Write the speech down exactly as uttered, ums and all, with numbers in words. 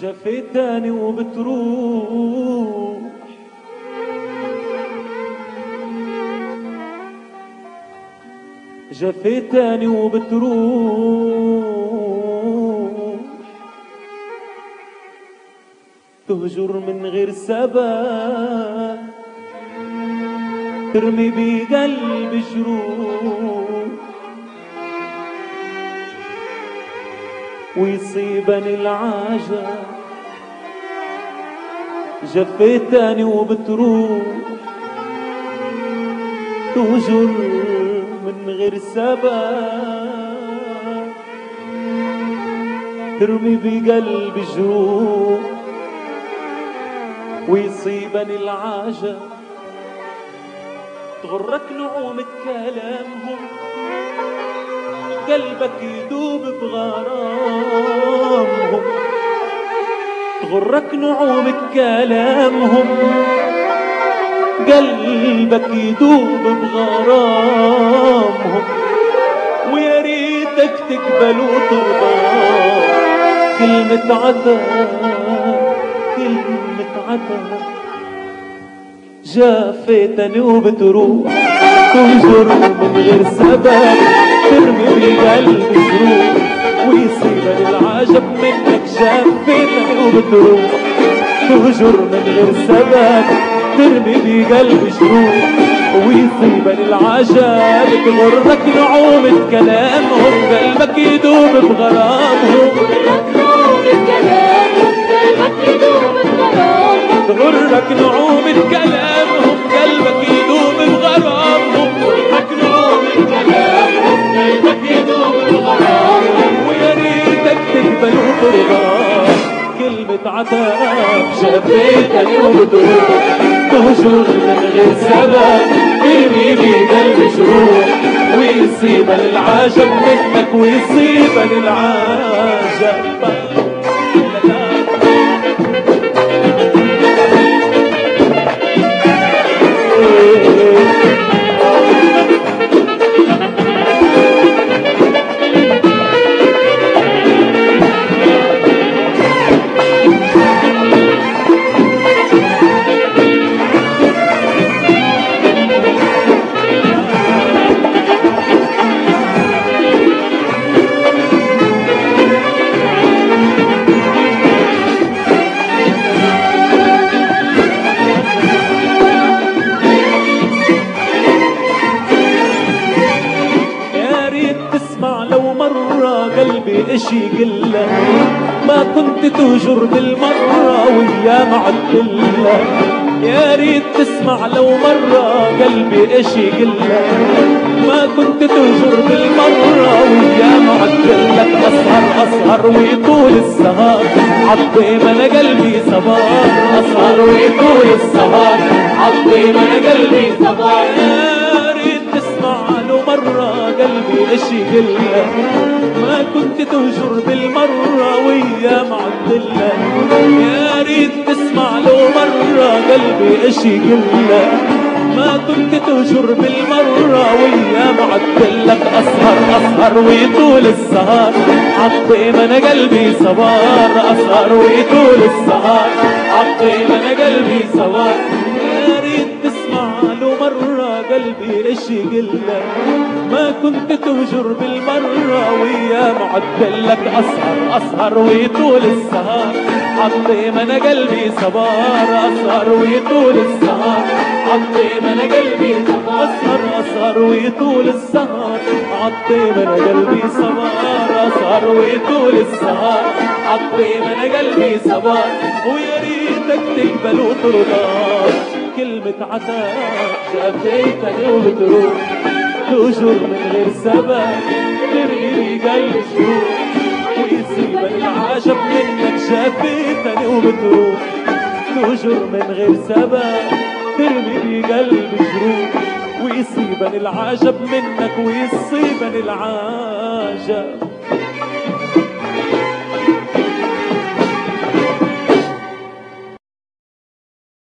جفيتاني وبتروح جفيتاني وبتروح تهجر من غير سبب ترمي بقلب جروح ويصيبني العجب جفيتاني وبتروح تهجر من غير سبب ترمي بقلب جروح ويصيبني العجب تغرك نعومة كلامهم قلبك يدوب بغرامهم تغرك نعومة كلامهم قلبك يدوب بغرامهم ويا ريتك تقبل وترضى كلمة عتاب كلمة عتاب جافيتني وبتروح تهجر من غير سبب ترمي بقلب جروح ويصيبني العجب منك جافيتني وبتروح تهجر من غير سبب ترمي بقلب جروح ويصيبني العجب تغرك نعومة كلامهم قلبك يدوب بغرامهم تغرك نعومة كلامهم قلبك يدوب بغرامهم تغرك نعومة كلامهم قلبك يدوب بغرامهم ويا ريتك تقبل وترضى كلمة عتاب جفيتني وبتروح تهجر من غير سبب ترمي بقلب جروح ويصيبني العجب منك ويصيبني العجب قلبي اشي قله ما كنت تهجر بالمرة ويا معدله يا ريت تسمع لو مرة قلبي اشي قله ما كنت تهجر بالمرة ويا معدلك اسهر اسهر ويطول السهر عالطيب انا قلبي صبار اسهر ويطول السهر عالطيب انا قلبي صبار يا ريت تسمع لو مرة قلبي اشي قله ما كنت تهجر بالمرة ويا معدلة يا ريت تسمع لو مرة قلبي اشي قله ما كنت تهجر بالمرة ويا معدلك اسهر اسهر ويطول السهر عالطيب انا قلبي صبار اسهر ويطول السهر عالطيب انا قلبي صبار يا ريت تسمع لو مرة قلبي اشي قله ما كنت تهجر بالمرة ويا معدلك اسهر اسهر ويطول السهر عالطيب انا قلبي صبار اسهر ويطول السهر عالطيب انا قلبي صبار اسهر اسهر ويطول السهر عالطيب انا قلبي صبار اسهر ويطول السهر عالطيب انا قلبي صبار ويا ريتك تقبل وترضى كلمة عتاب جفيتني وبتروح تهجر من غير سبب ترمي قلب جروح ويصيبني العجب منك جفيتني وبتروح تهجر من غير سبب ترمي بقلب جروح ويصيبني العجب منك ويصيبني العجب